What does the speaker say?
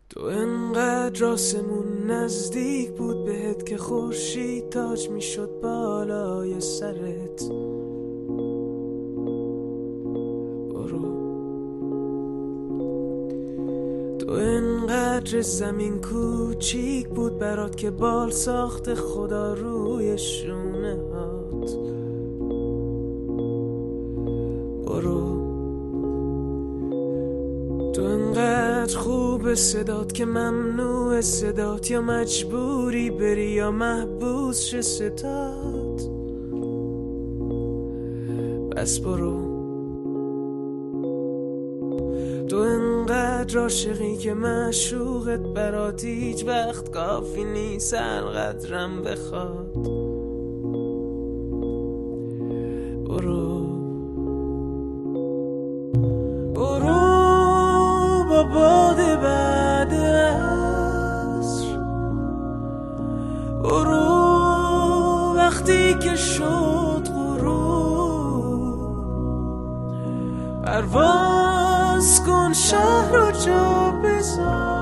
تو انقدر آسمون نزدیک بود بهت که خورشید تاج میشد بالای سرت. برو. تو انقدر زمین کوچیک بود برات که بال ساخت خدا روی شونه هات. برو. تو انقدر خوب صدات که ممنوع صدات یا مجبوری بری یا محبوس شه صدات. بس برو. تو انقدر عاشقی که معشوقت برات هیچ وقت کافی نیست هر قدرم بخواد. برو. برو با باد بعد عصر. برو وقتی که شد غروب. پرواز کن شهر رو جا بذار.